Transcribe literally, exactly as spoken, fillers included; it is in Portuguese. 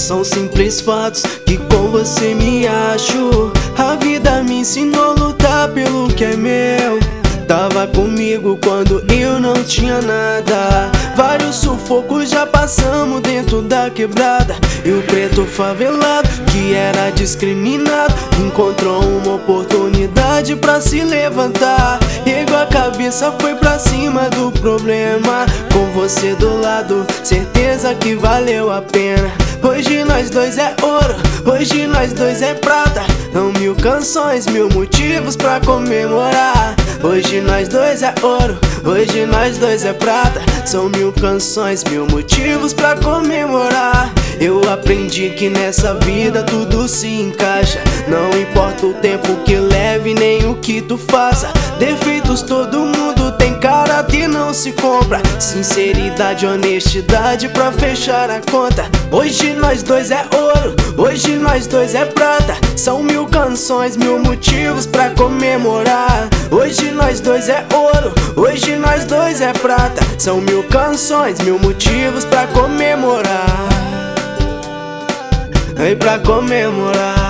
São simples fatos que com você me acho. A vida me ensinou a lutar pelo que é meu. Tava comigo quando eu não tinha nada. Vários sufocos já passamos dentro da quebrada. E o preto favelado, que era discriminado, encontrou uma oportunidade pra se levantar. Ergueu a cabeça, foi pra cima do problema. Com você do lado, certeza que valeu a pena. Hoje nós dois é ouro, hoje nós dois é prata. São mil canções, mil motivos pra comemorar. Hoje nós dois é ouro, hoje nós dois é prata. São mil canções, mil motivos pra comemorar. Eu aprendi que nessa vida tudo se encaixa. Não importa o tempo que leve, nem o que tu faça. Defeitos todo mundo tem, caráter não se compra. Sinceridade, honestidade pra fechar a conta. Hoje nós dois é ouro, hoje nós dois é prata. São mil canções, mil motivos pra comemorar. Hoje nós dois é ouro, hoje nós dois é prata. São mil canções, mil motivos pra comemorar. E pra comemorar.